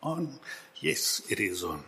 On? Yes, it is on.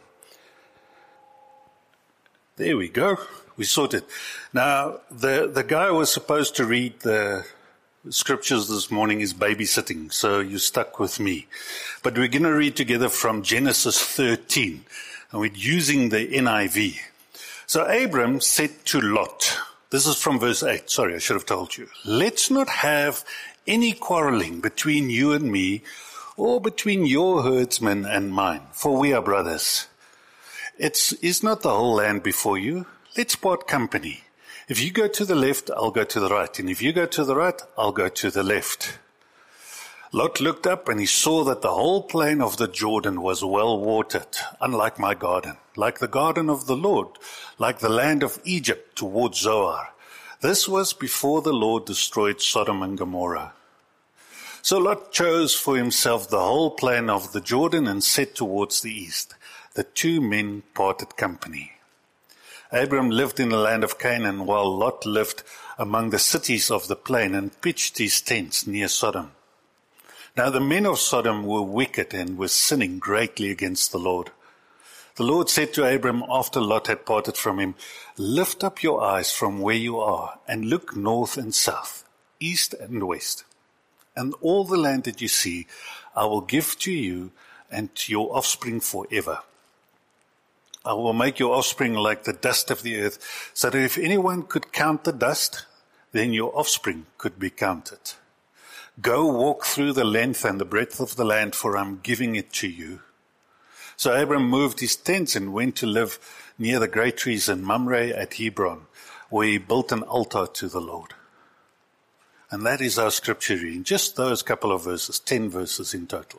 There we go. We sorted. Now, the guy who was supposed to read the scriptures this morning is babysitting, so you're stuck with me. But we're going to read together from Genesis 13, and we're using the NIV. So Abram said to Lot, this is from verse 8, sorry, I should have told you. Let's not have any quarreling between you and me, or between your herdsmen and mine, for we are brothers. Is not the whole land before you? Let's part company. If you go to the left, I'll go to the right. And if you go to the right, I'll go to the left. Lot looked up and he saw that the whole plain of the Jordan was well watered, unlike my garden, like the garden of the Lord, like the land of Egypt towards Zoar. This was before the Lord destroyed Sodom and Gomorrah. So Lot chose for himself the whole plain of the Jordan and set towards the east. The two men parted company. Abram lived in the land of Canaan, while Lot lived among the cities of the plain and pitched his tents near Sodom. Now the men of Sodom were wicked and were sinning greatly against the Lord. The Lord said to Abram after Lot had parted from him, lift up your eyes from where you are and look north and south, east and west. And all the land that you see, I will give to you and to your offspring forever. I will make your offspring like the dust of the earth, so that if anyone could count the dust, then your offspring could be counted. Go walk through the length and the breadth of the land, for I'm giving it to you. So Abram moved his tents and went to live near the great trees in Mamre at Hebron, where he built an altar to the Lord. And that is our scripture reading, just those couple of verses, 10 verses in total.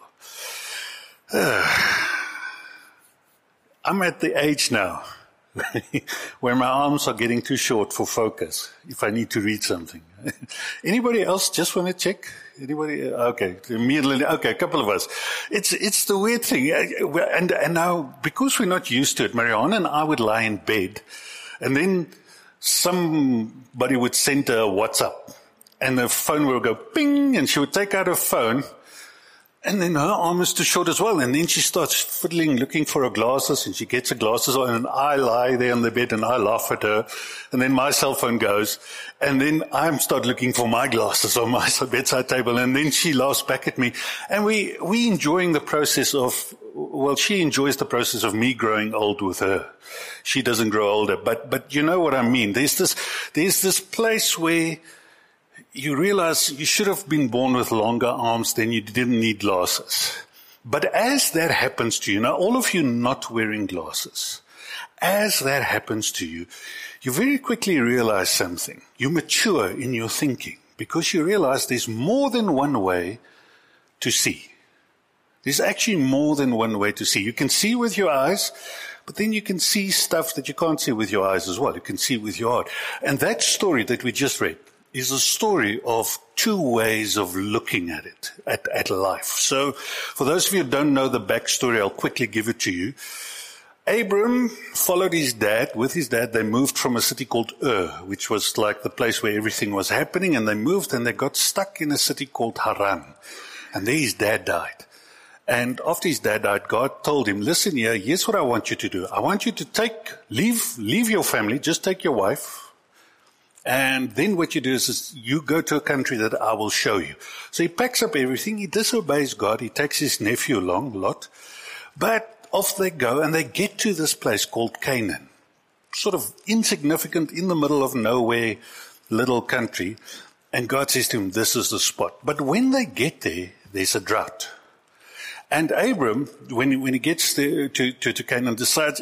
I'm at the age now where my arms are getting too short for focus if I need to read something. Anybody else just want to check? Anybody? Okay, immediately. Okay, a couple of us. It's the weird thing. And now, because we're not used to it, Marianne and I would lie in bed, and then somebody would send her a WhatsApp. And the phone will go ping, and she would take out her phone, and then her arm is too short as well. And then she starts fiddling, looking for her glasses, and she gets her glasses on, and I lie there on the bed and I laugh at her. And then my cell phone goes, and then I start looking for my glasses on my bedside table, and then she laughs back at me. And we enjoying the process of, well, she enjoys the process of me growing old with her. She doesn't grow older, but you know what I mean. There's this place where you realize you should have been born with longer arms, then you didn't need glasses. But as that happens to you, now all of you not wearing glasses, as that happens to you, you very quickly realize something. You mature in your thinking because you realize there's more than one way to see. There's actually more than one way to see. You can see with your eyes, but then you can see stuff that you can't see with your eyes as well. You can see with your heart. And that story that we just read is a story of two ways of looking at it, at life. So for those of you who don't know the backstory, I'll quickly give it to you. Abram followed his dad. With his dad, they moved from a city called Ur, which was like the place where everything was happening, and they moved and they got stuck in a city called Haran. And there his dad died. And after his dad died, God told him, listen here, here's what I want you to do. I want you to leave your family, just take your wife, and then what you do is you go to a country that I will show you. So he packs up everything. He disobeys God. He takes his nephew along, Lot. But off they go, and they get to this place called Canaan. Sort of insignificant, in the middle of nowhere, little country. And God says to him, this is the spot. But when they get there, there's a drought. And Abram, when he gets there to Canaan, decides,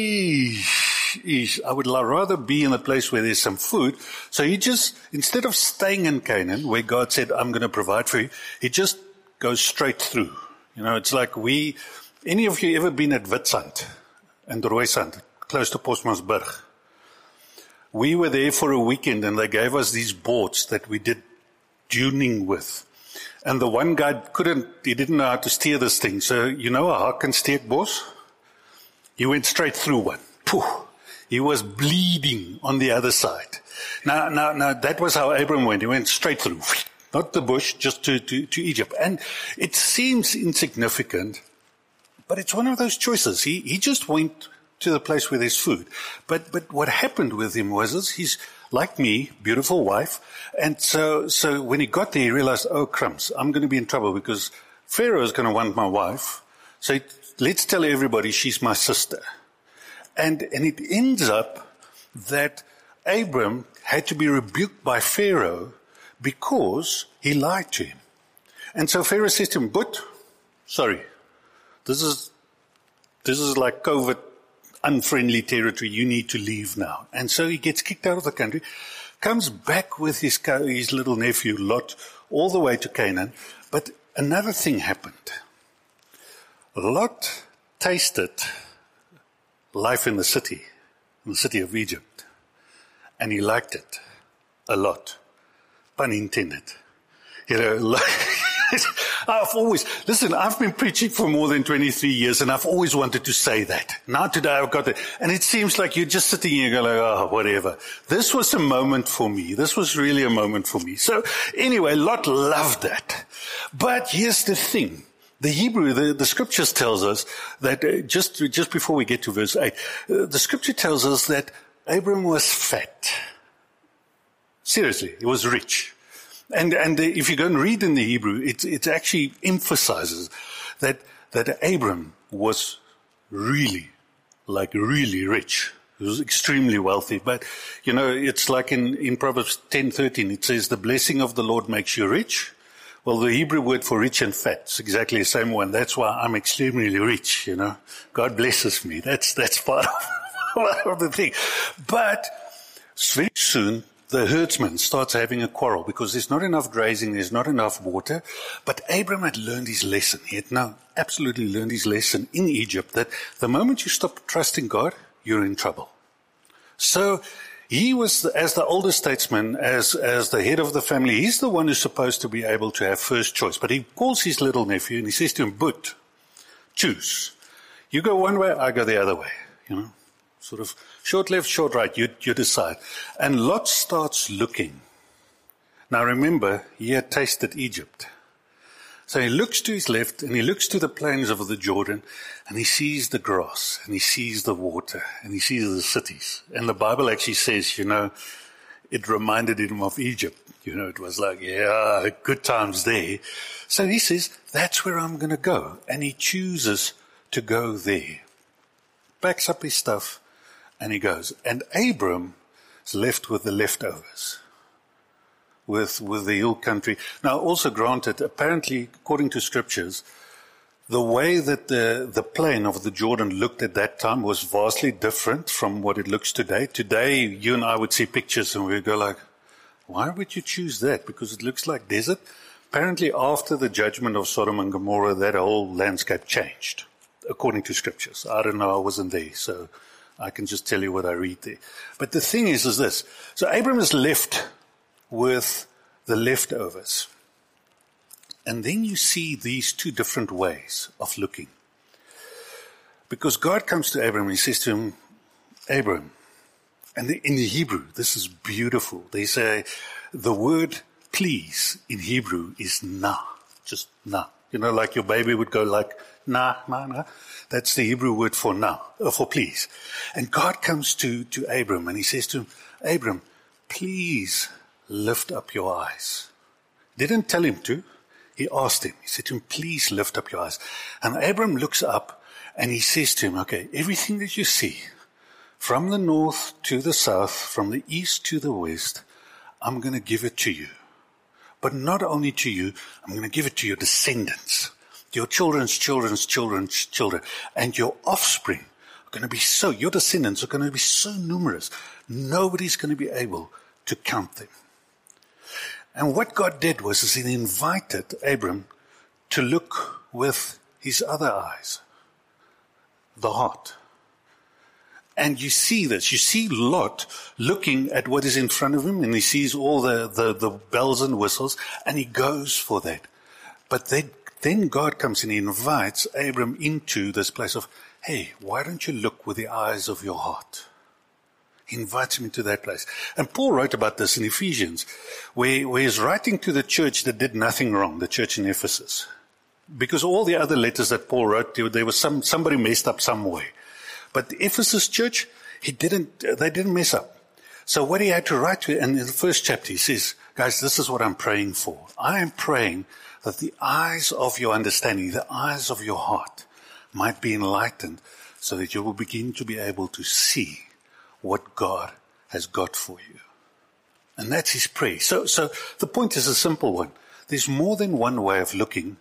I would rather be in a place where there's some food. So he just, instead of staying in Canaan, where God said, I'm going to provide for you, he just goes straight through. You know, it's like any of you ever been at Witstrand and Rooisand, close to Postmasburg? We were there for a weekend, and they gave us these boats that we did duning with. And the one guy he didn't know how to steer this thing. So, you know a Hakensteekbos? He went straight through one. Pooh. He was bleeding on the other side. Now, that was how Abram went. He went straight through. Not the bush, just to Egypt. And it seems insignificant, But it's one of those choices. He just went to the place where there's food. But what happened with him was he's like me, beautiful wife. And so when he got there, he realized, oh, crumbs, I'm going to be in trouble because Pharaoh is going to want my wife. So let's tell everybody she's my sister. And it ends up that Abram had to be rebuked by Pharaoh because he lied to him. And so Pharaoh says to him, but, sorry, this is like COVID unfriendly territory. You need to leave now. And so he gets kicked out of the country, comes back with his little nephew Lot all the way to Canaan. But another thing happened. Lot tasted life in the city of Egypt, and he liked it a lot. Pun intended. I've been preaching for more than 23 years, and I've always wanted to say that. Now today I've got it. And it seems like you're just sitting here going, oh, whatever. This was a moment for me. This was really a moment for me. So anyway, Lot loved that. But here's the thing. The Hebrew, the scriptures tells us that just before we get to verse 8, the scripture tells us that Abram was fat. Seriously, he was rich. And if you go and read in the Hebrew, it actually emphasizes that Abram was really rich. He was extremely wealthy. But, it's like in Proverbs 10:13, it says, the blessing of the Lord makes you rich. Well, the Hebrew word for rich and fat is exactly the same one. That's why I'm extremely rich, God blesses me. That's part of the thing. But very soon, the herdsman starts having a quarrel because there's not enough grazing, there's not enough water. But Abram had learned his lesson. He had now absolutely learned his lesson in Egypt that the moment you stop trusting God, you're in trouble. So he was, as the older statesman, as the head of the family, he's the one who's supposed to be able to have first choice. But he calls his little nephew and he says to him, but choose. You go one way, I go the other way, Sort of short left, short right, you decide. And Lot starts looking. Now remember, he had tasted Egypt. So he looks to his left and he looks to the plains of the Jordan and he sees the grass and he sees the water and he sees the cities. And the Bible actually says, it reminded him of Egypt. It was like, yeah, good times there. So he says, that's where I'm going to go. And he chooses to go there. Packs up his stuff. And he goes. And Abram is left with the leftovers, with the hill country. Now, also granted, apparently, according to scriptures, the way that the plain of the Jordan looked at that time was vastly different from what it looks today. Today, you and I would see pictures and we'd go like, why would you choose that? Because it looks like desert. Apparently, after the judgment of Sodom and Gomorrah, that whole landscape changed, according to scriptures. I don't know, I wasn't there, so I can just tell you what I read there. But the thing is this. So Abram is left with the leftovers. And then you see these two different ways of looking. Because God comes to Abram and he says to him, Abram, and in the Hebrew, this is beautiful. They say the word please in Hebrew is na, just na. Like your baby would go like na, na, na. That's the Hebrew word for now, for please. And God comes to Abram and he says to him, Abram, please lift up your eyes. Didn't tell him to. He asked him. He said to him, please lift up your eyes. And Abram looks up and he says to him, okay, everything that you see, from the north to the south, from the east to the west, I'm going to give it to you. But not only to you, I'm going to give it to your descendants. Your children's children's children's children, and your offspring are going to be your descendants are going to be so numerous, nobody's going to be able to count them. And what God did was he invited Abram to look with his other eyes, the heart. And you see this. You see Lot looking at what is in front of him, and he sees all the bells and whistles, and he goes for that. But then God comes and he invites Abram into this place of, hey, why don't you look with the eyes of your heart? He invites him into that place. And Paul wrote about this in Ephesians, where he's writing to the church that did nothing wrong, the church in Ephesus. Because all the other letters that Paul wrote, there was somebody messed up some way. But the Ephesus church, they didn't mess up. So what he had to write to, and in the first chapter he says, guys, this is what I'm praying for. I am praying that the eyes of your understanding, the eyes of your heart might be enlightened so that you will begin to be able to see what God has got for you. And that's his prayer. So the point is a simple one. There's more than one way of looking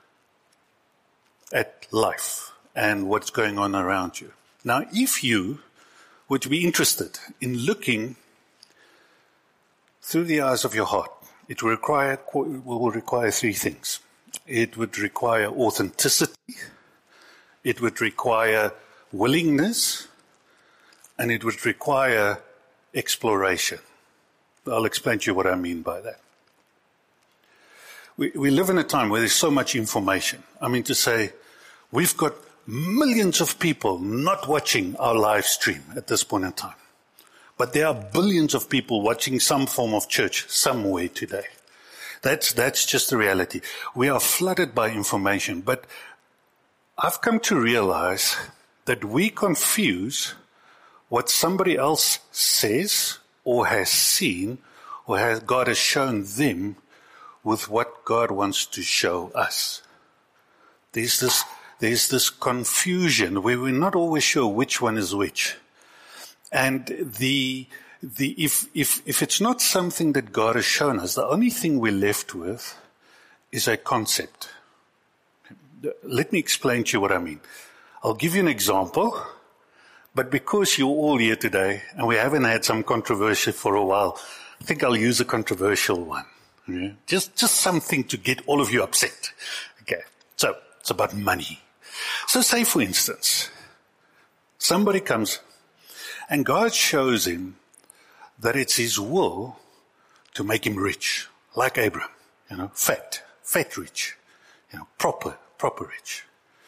at life and what's going on around you. Now, if you were to be interested in looking through the eyes of your heart, it will require three things. It would require authenticity, it would require willingness, and it would require exploration. I'll explain to you what I mean by that. We live in a time where there's so much information. I mean to say, we've got millions of people not watching our live stream at this point in time. But there are billions of people watching some form of church somewhere today. That's just the reality. We are flooded by information, but I've come to realize that we confuse what somebody else says or has seen or God has shown them with what God wants to show us. There's this confusion where we're not always sure which one is which. And if it's not something that God has shown us, the only thing we're left with is a concept. Let me explain to you what I mean. I'll give you an example, but because you're all here today and we haven't had some controversy for a while, I think I'll use a controversial one. Yeah? Just something to get all of you upset. Okay, so it's about money. So say, for instance, somebody comes and God shows him that it's his will to make him rich, like Abraham, fat rich, proper rich.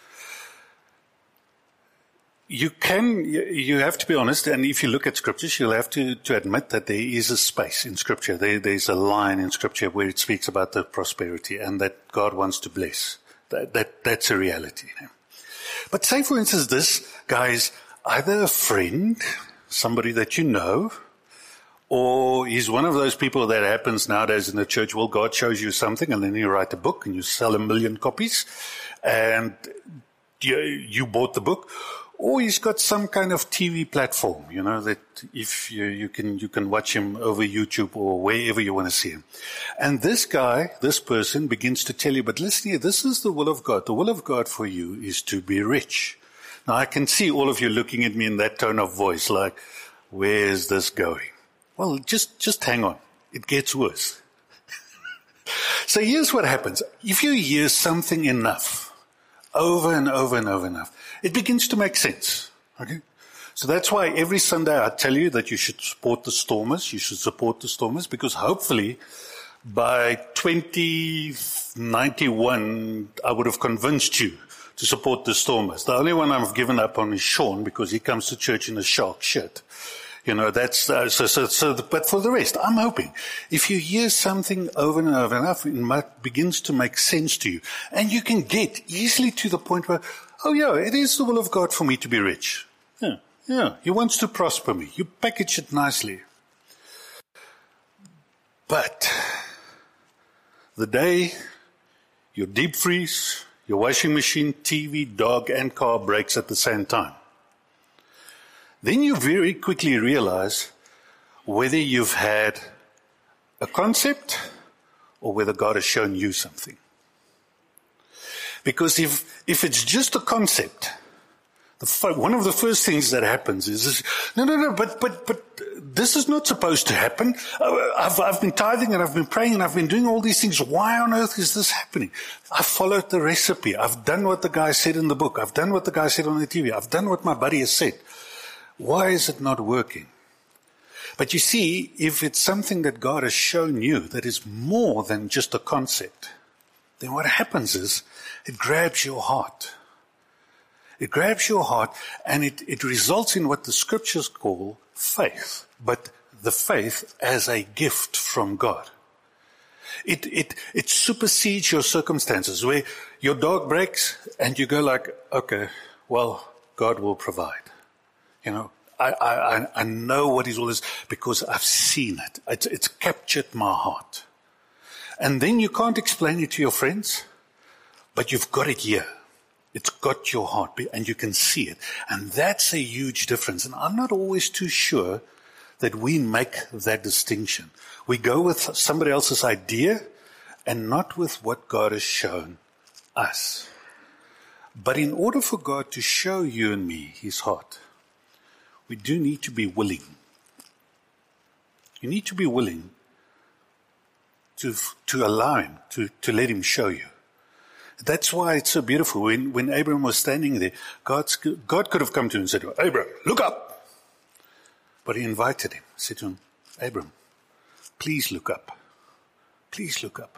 You have to be honest, and if you look at scriptures, you'll have to admit that there is a space in scripture. There's a line in scripture where it speaks about the prosperity and that God wants to bless. That's a reality. But say, for instance, this guy is either a friend, somebody that you know, or he's one of those people that happens nowadays in the church. Well, God shows you something and then you write a book and you sell 1 million copies and you bought the book. Or he's got some kind of TV platform, that if you can watch him over YouTube or wherever you want to see him. And this person begins to tell you, but listen here, this is the will of God. The will of God for you is to be rich. Now I can see all of you looking at me in that tone of voice, like, where is this going? Well, just hang on. It gets worse. So here's what happens. If you hear something enough, over and over and over enough, it begins to make sense. Okay? So that's why every Sunday I tell you that you should support the Stormers. You should support the Stormers because hopefully by 2091 I would have convinced you to support the Stormers. The only one I've given up on is Sean because he comes to church in a shark shirt. But for the rest, I'm hoping if you hear something over and over enough, it begins to make sense to you. And you can get easily to the point where, oh yeah, it is the will of God for me to be rich. Yeah, he wants to prosper me. You package it nicely. But the day your deep freeze, your washing machine, TV, dog, and car breaks at the same time, then you very quickly realize whether you've had a concept or whether God has shown you something. Because if it's just a concept, one of the first things that happens is no, but this is not supposed to happen. I've been tithing and I've been praying and I've been doing all these things. Why on earth is this happening? I've followed the recipe. I've done what the guy said in the book. I've done what the guy said on the TV. I've done what my buddy has said. Why is it not working? But you see, if it's something that God has shown you that is more than just a concept, then what happens is it grabs your heart. It grabs your heart and it results in what the scriptures call faith, but the faith as a gift from God. It supersedes your circumstances, where your dog breaks and you go like, okay, well, God will provide. You know, I know what His will is because I've seen it. It's captured my heart. And then you can't explain it to your friends, but you've got it here. It's got your heart and you can see it. And that's a huge difference. And I'm not always too sure that we make that distinction. We go with somebody else's idea and not with what God has shown us. But in order for God to show you and me His heart, we do need to be willing. You need to be willing to allow Him, to let Him show you. That's why it's so beautiful. When Abraham was standing there, God could have come to him and said, Abraham, look up. But He invited him, said to him, Abraham, please look up. Please look up.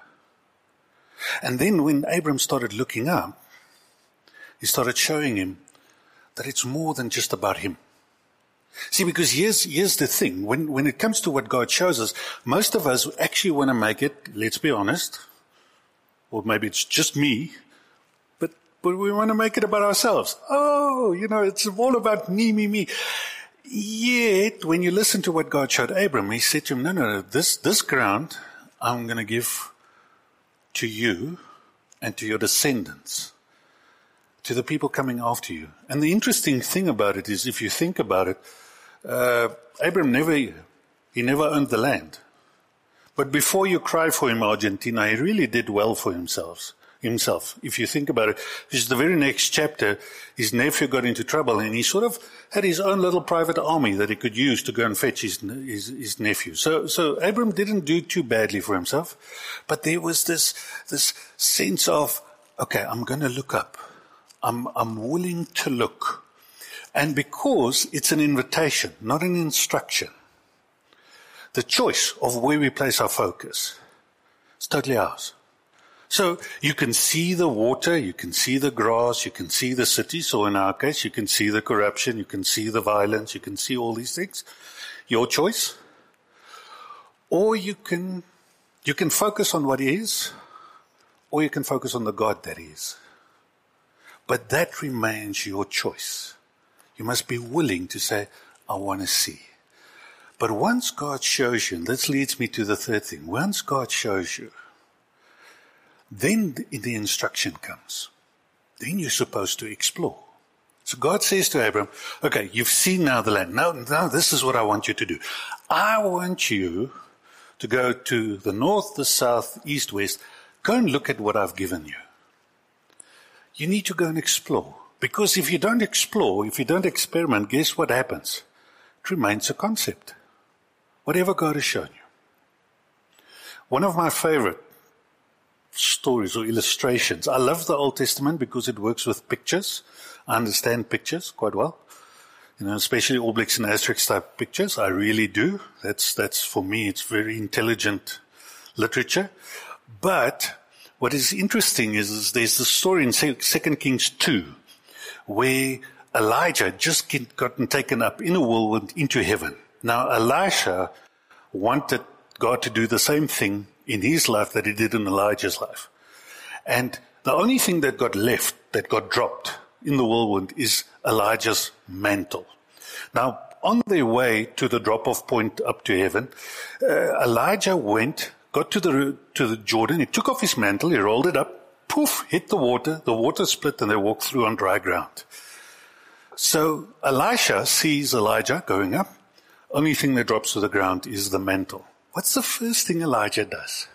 And then when Abraham started looking up, He started showing him that it's more than just about him. See, because here's the thing. When it comes to what God shows us, most of us actually want to make it, let's be honest, or maybe it's just me, but we want to make it about ourselves. Oh, it's all about me. Yet, when you listen to what God showed Abram, He said to him, no, this ground I'm going to give to you and to your descendants, to the people coming after you. And the interesting thing about it is, if you think about it, Abram never owned the land. But before you cry for him, Argentina, he really did well for himself. If you think about it, because the very next chapter, his nephew got into trouble and he sort of had his own little private army that he could use to go and fetch his nephew. So Abram didn't do too badly for himself, but there was this sense of, okay, I'm going to look up. I'm willing to look. And because it's an invitation, not an instruction, the choice of where we place our focus is totally ours. So you can see the water, you can see the grass, you can see the cities, or in our case, you can see the corruption, you can see the violence, you can see all these things. Your choice. Or you can focus on what is, or you can focus on the God that is. But that remains your choice. You must be willing to say, I want to see. But once God shows you, and this leads me to the third thing, once God shows you, then the instruction comes. Then you're supposed to explore. So God says to Abram, okay, you've seen now the land. Now this is what I want you to do. I want you to go to the north, the south, east, west. Go and look at what I've given you. You need to go and explore. Because if you don't explore, if you don't experiment, guess what happens? It remains a concept. Whatever God has shown you. One of my favorite stories or illustrations. I love the Old Testament because it works with pictures. I understand pictures quite well. Especially Obelix and Asterix type pictures. I really do. That's for me, it's very intelligent literature. But what is interesting is there's the story in 2 Kings 2 where Elijah just gotten taken up in a whirlwind into heaven. Now Elisha wanted God to do the same thing in his life that He did in Elijah's life. And the only thing that got left, that got dropped in the whirlwind, is Elijah's mantle. Now, on their way to the drop-off point up to heaven, Elijah got to the Jordan, he took off his mantle, he rolled it up, poof, hit the water split, and they walked through on dry ground. So Elisha sees Elijah going up. Only thing that drops to the ground is the mantle. What's the first thing Elisha?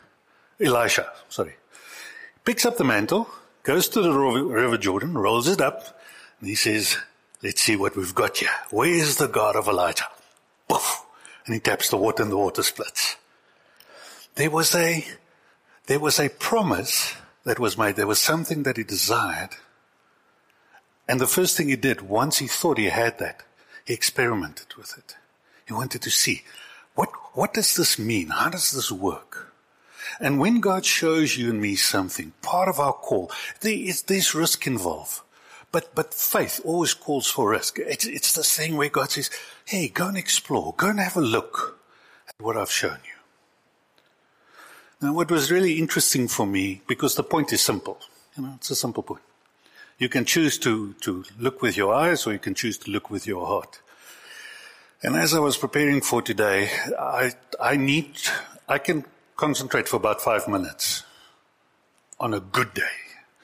Picks up the mantle, goes to the river Jordan, rolls it up, and he says, let's see what we've got here. Where is the God of Elijah? Poof! And he taps the water and the water splits. There was a promise that was made. There was something that he desired. And the first thing he did, once he thought he had that, he experimented with it. He wanted to see, what does this mean? How does this work? And when God shows you and me something, part of our call, there's risk involved. But faith always calls for risk. It's the thing where God says, hey, go and explore. Go and have a look at what I've shown you. Now, what was really interesting for me, because the point is simple, it's a simple point. You can choose to look with your eyes, or you can choose to look with your heart. And as I was preparing for today, I can concentrate for about 5 minutes on a good day.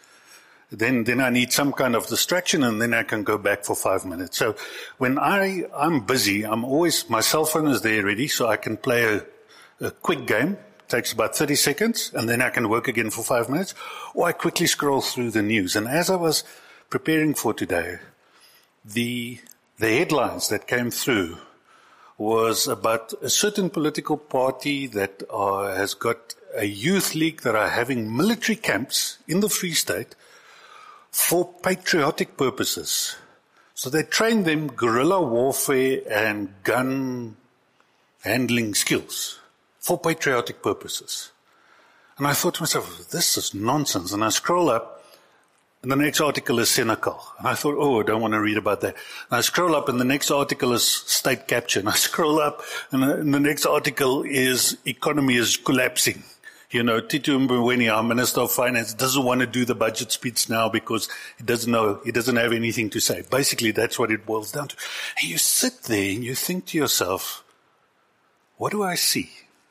Then I need some kind of distraction, and then I can go back for 5 minutes. So when I'm busy, my cell phone is there ready, so I can play a quick game. It takes about 30 seconds, and then I can work again for 5 minutes, or I quickly scroll through the news. And as I was preparing for today, the headlines that came through was about a certain political party that has got a youth league that are having military camps in the Free State for patriotic purposes. So they train them guerrilla warfare and gun handling skills for patriotic purposes. And I thought to myself, this is nonsense. And I scroll up, and the next article is Senegal. And I thought, I don't want to read about that. And I scroll up, and the next article is state capture. And I scroll up, and the next article is economy is collapsing. Tito Mboweni, our Minister of Finance, doesn't want to do the budget speech now because he doesn't have anything to say. Basically, that's what it boils down to. And you sit there and you think to yourself, what do I see?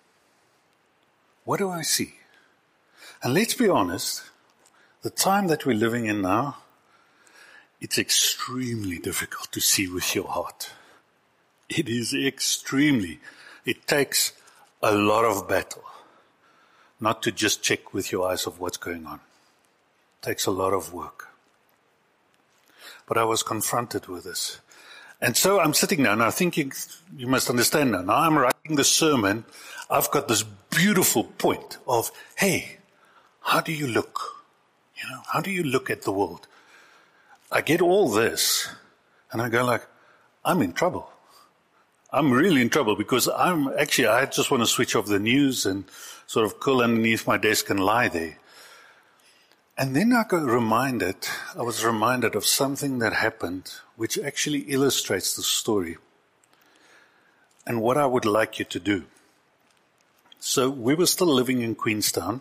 What do I see? And let's be honest, the time that we're living in now, it's extremely difficult to see with your heart. It is extremely. It takes a lot of battle not to just check with your eyes of what's going on. It takes a lot of work. But I was confronted with this. And so I'm sitting now, now thinking, you must understand now. Now I'm writing the sermon. I've got this beautiful point of, hey, how do you look? How do you look at the world? I get all this, and I go like, I'm in trouble. I'm really in trouble because I just want to switch off the news and sort of curl underneath my desk and lie there. And then I was reminded of something that happened which actually illustrates the story and what I would like you to do. So we were still living in Queenstown.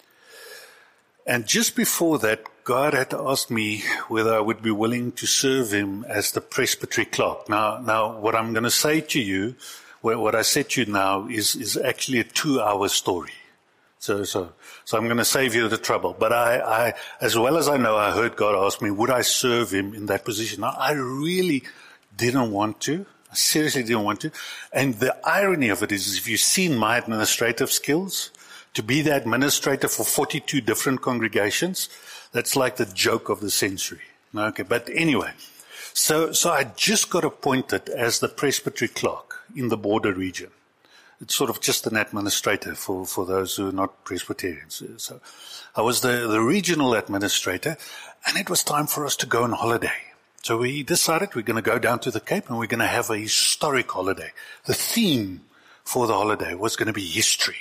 And just before that, God had asked me whether I would be willing to serve him as the presbytery clerk. Now, what I'm going to say to you, what I said to you now is actually a 2-hour story. So I'm going to save you the trouble. But I, as well as I know, I heard God ask me, would I serve him in that position? Now, I really didn't want to. I seriously didn't want to. And the irony of it is, if you've seen my administrative skills, to be the administrator for 42 different congregations, that's like the joke of the century. Okay, but anyway, so I just got appointed as the presbytery clerk in the border region. It's sort of just an administrator for those who are not Presbyterians. So I was the regional administrator, and it was time for us to go on holiday. So we decided we're going to go down to the Cape and we're going to have a historic holiday. The theme for the holiday was going to be history.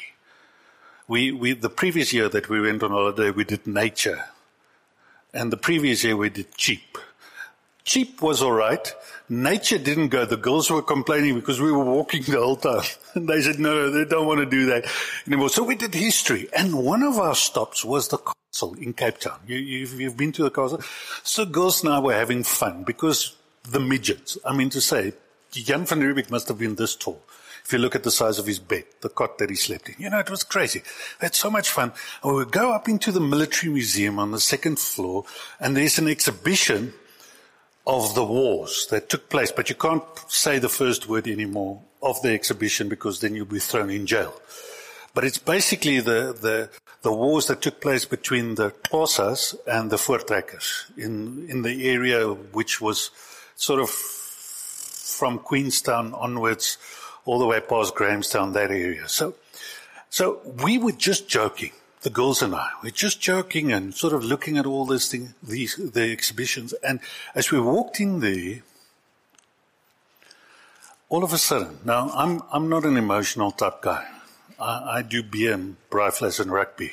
The previous year that we went on holiday, we did nature. And the previous year we did cheap. Cheap was all right. Nature didn't go. The girls were complaining because we were walking the whole time. And they said, no, they don't want to do that anymore. So we did history. And one of our stops was the castle in Cape Town. You've been to the castle? So girls and I were having fun because the midgets, Jan van Riebeeck must have been this tall. If you look at the size of his bed, the cot that he slept in. It was crazy. We had so much fun. And we would go up into the military museum on the second floor, and there's an exhibition of the wars that took place. But you can't say the first word anymore of the exhibition because then you'll be thrown in jail. But it's basically the wars that took place between the Xhosas and the Voortrekkers in the area which was sort of from Queenstown onwards, all the way past Grahamstown, that area. So we were just joking, the girls and I. We're just joking and sort of looking at all this thing, the exhibitions. And as we walked in there, all of a sudden, now I'm not an emotional type guy. I do beer and braaivleis and rugby.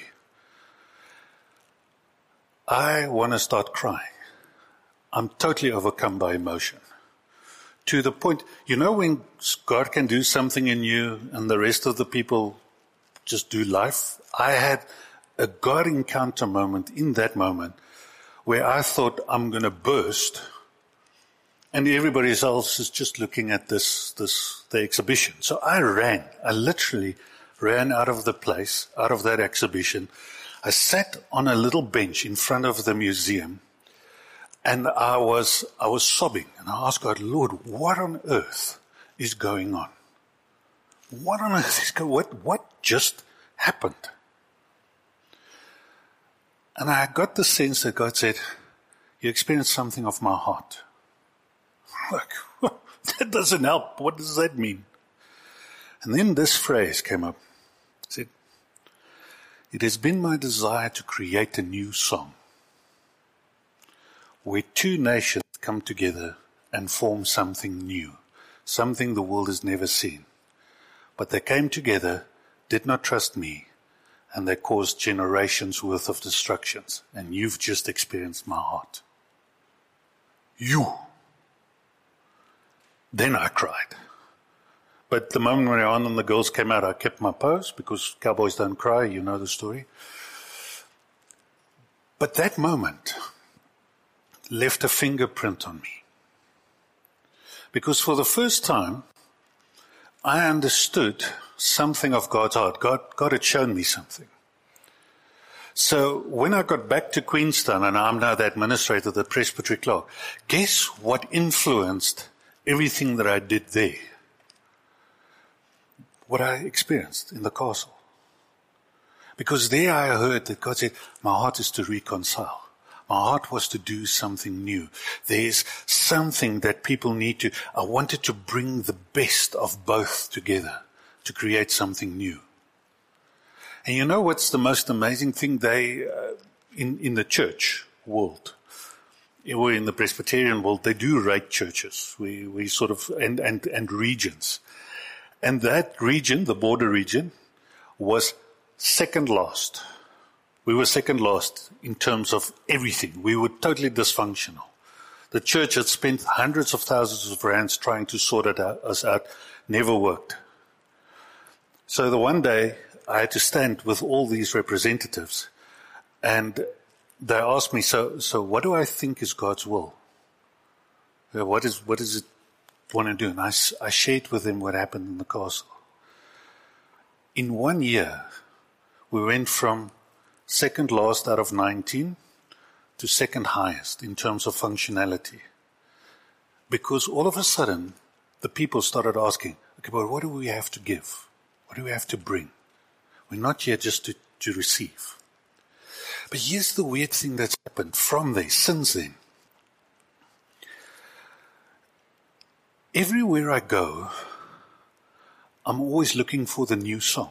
I want to start crying. I'm totally overcome by emotion. To the point, when God can do something in you and the rest of the people just do life. I had a God encounter moment in that moment where I thought I'm going to burst, and everybody else is just looking at the exhibition. So I literally ran out of the place, out of that exhibition. I sat on a little bench in front of the museum, and I was sobbing, and I asked God, Lord, what on earth is going on? What on earth is going on? What just happened? And I got the sense that God said, you experienced something of my heart. Like, that doesn't help. What does that mean? And then this phrase came up. It said, it has been my desire to create a new song where two nations come together and form something new, something the world has never seen. But they came together, did not trust me, and they caused generations worth of destructions. And you've just experienced my heart. You. Then I cried. But the moment when Johan and the girls came out, I kept my pose because cowboys don't cry, you know the story. But that moment left a fingerprint on me. Because for the first time, I understood something of God's heart. God had shown me something. So when I got back to Queenstown, and I'm now the administrator of the Presbytery Clark, guess what influenced everything that I did there? What I experienced in the castle. Because there I heard that God said, my heart is to reconcile. My heart was to do something new. There's something that people need to, I wanted to bring the best of both together to create something new. And you know what's the most amazing thing? They, in the church world, or in the Presbyterian world, they do rate churches. We sort of, and regions. And that region, the border region, was second last. We were second last in terms of everything. We were totally dysfunctional. The church had spent hundreds of thousands of rands trying to sort us out. Never worked. So the one day I had to stand with all these representatives, and they asked me, so what do I think is God's will? What does it want to do? And I shared with them what happened in the castle. In 1 year, we went from second last out of 19 to second highest in terms of functionality. Because all of a sudden, the people started asking, okay, but what do we have to give? What do we have to bring? We're not here just to receive. But here's the weird thing that's happened from there, since then. Everywhere I go, I'm always looking for the new song.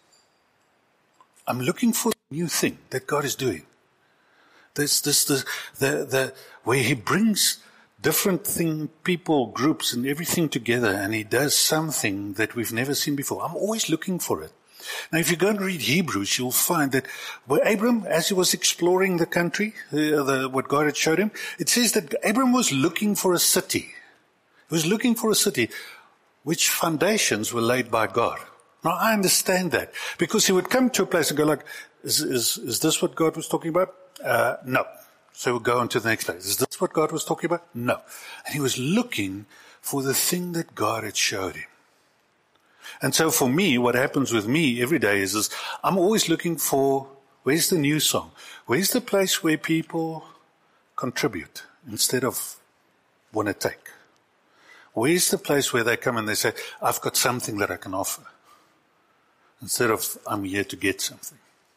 I'm looking for the new thing that God is doing. There's where He brings different people, groups, and everything together, and He does something that we've never seen before. I'm always looking for it. Now, if you go and read Hebrews, you'll find that where Abram, as he was exploring the country, what God had showed him, it says that Abram was looking for a city. He was looking for a city which foundations were laid by God. Now, I understand that, because he would come to a place and go like, is this what God was talking about? No. So we'll go on to the next place. Is this what God was talking about? No. And he was looking for the thing that God had showed him. And so for me, what happens with me every day is I'm always looking for, where's the new song? Where's the place where people contribute instead of want to take? Where's the place where they come and they say, I've got something that I can offer, instead of I'm here to get something?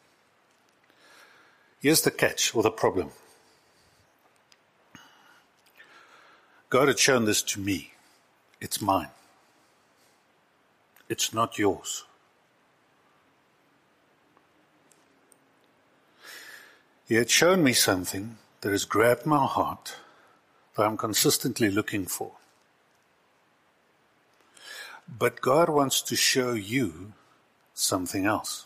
Here's the catch, or the problem. God had shown this to me. It's mine. It's not yours. He had shown me something that has grabbed my heart, that I'm consistently looking for. But God wants to show you something else.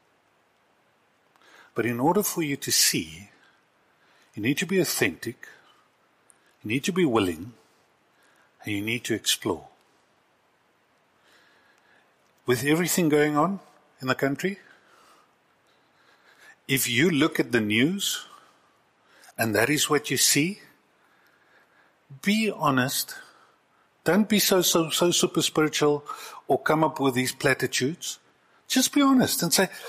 But in order for you to see, you need to be authentic, you need to be willing, and you need to explore. With everything going on, in the country? If you look at the news and that is what you see, be honest. Don't be so super spiritual or come up with these platitudes. Just be honest and say,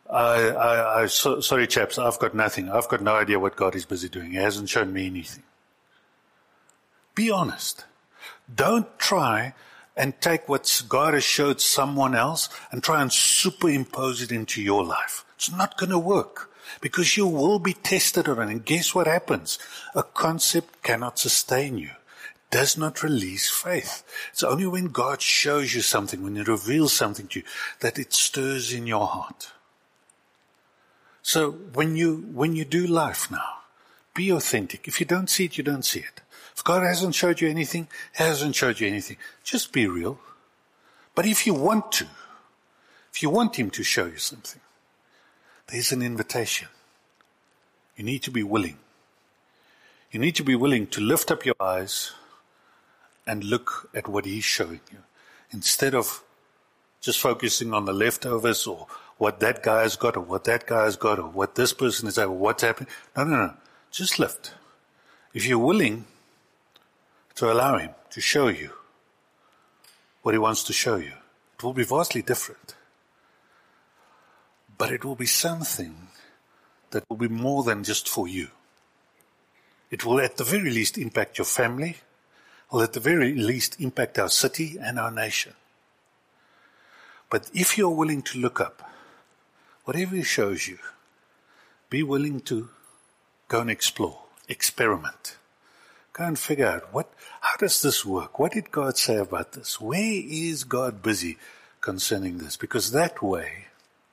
sorry chaps, I've got nothing. I've got no idea what God is busy doing. He hasn't shown me anything. Be honest. Don't try and take what God has showed someone else and try and superimpose it into your life. It's not going to work because you will be tested on it. And guess what happens? A concept cannot sustain you. It does not release faith. It's only when God shows you something, when He reveals something to you, that it stirs in your heart. So when you do life now, be authentic. If you don't see it, you don't see it. If God hasn't showed you anything, He hasn't showed you anything. Just be real. But if you want to, if you want Him to show you something, there's an invitation. You need to be willing. You need to be willing to lift up your eyes and look at what He's showing you. Instead of just focusing on the leftovers or what that guy has got or what that guy has got or what this person is or what's happening. No. Just lift. If you're willing to allow Him to show you what He wants to show you, it will be vastly different. But it will be something that will be more than just for you. It will at the very least impact your family, will at the very least impact our city and our nation. But if you're willing to look up, whatever He shows you, be willing to go and explore, experiment. Go and figure out how does this work? What did God say about this? Where is God busy concerning this? Because that way,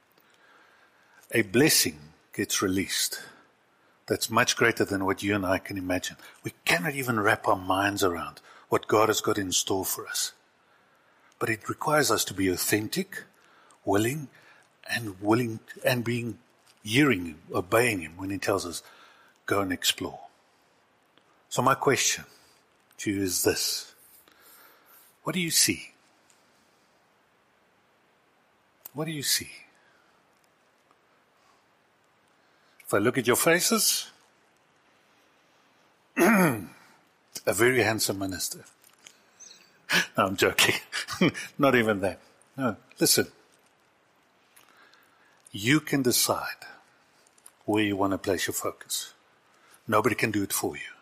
a blessing gets released that's much greater than what you and I can imagine. We cannot even wrap our minds around what God has got in store for us. But it requires us to be authentic, willing and being hearing Him, obeying Him when He tells us, go and explore. So my question to you is this. What do you see? What do you see? If I look at your faces, a very handsome minister. No, I'm joking. Not even that. No, listen. You can decide where you want to place your focus. Nobody can do it for you.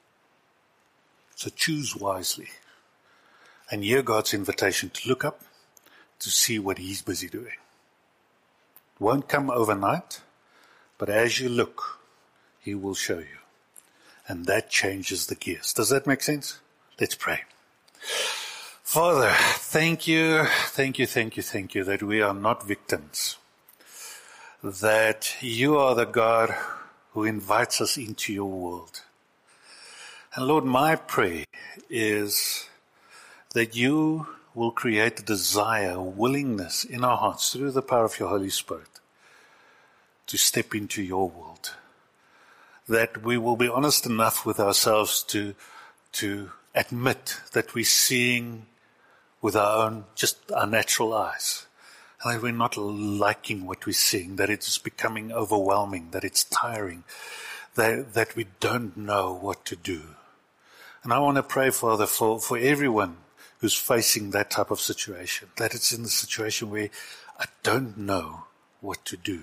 So choose wisely. And hear God's invitation to look up, to see what He's busy doing. It won't come overnight, but as you look, He will show you. And that changes the gears. Does that make sense? Let's pray. Father, thank you that we are not victims. That you are the God who invites us into your world. And Lord, my prayer is that you will create a desire, a willingness in our hearts through the power of your Holy Spirit to step into your world. That we will be honest enough with ourselves to admit that we're seeing with just our natural eyes. And that we're not liking what we're seeing, that it's becoming overwhelming, that it's tiring, that we don't know what to do. And I want to pray, Father, for everyone who's facing that type of situation, that it's in the situation where I don't know what to do.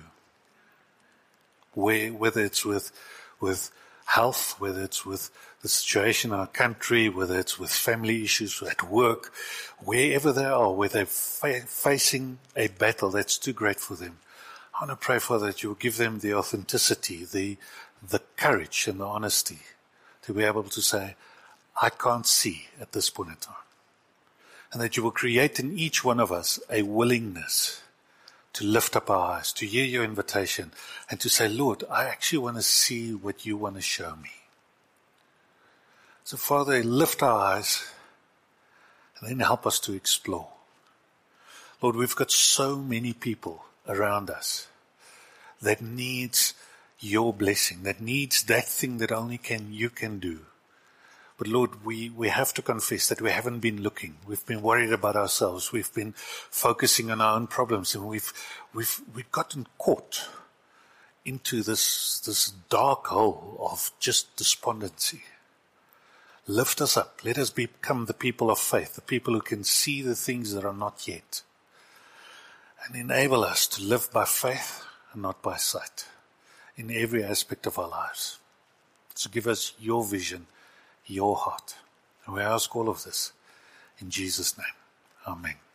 Whether it's with health, whether it's with the situation in our country, whether it's with family issues at work, wherever they are, where they're facing a battle that's too great for them. I want to pray, Father, that you will give them the authenticity, the courage and the honesty to be able to say, I can't see at this point in time. And that you will create in each one of us a willingness to lift up our eyes, to hear your invitation, and to say, Lord, I actually want to see what you want to show me. So, Father, lift our eyes and then help us to explore. Lord, we've got so many people around us that needs your blessing, that needs that thing that only you can do. But Lord, we have to confess that we haven't been looking. We've been worried about ourselves. We've been focusing on our own problems, and we've gotten caught into this dark hole of just despondency. Lift us up. Let us become the people of faith, the people who can see the things that are not yet. And enable us to live by faith and not by sight in every aspect of our lives. So give us your vision, your heart. And we ask all of this in Jesus' name. Amen.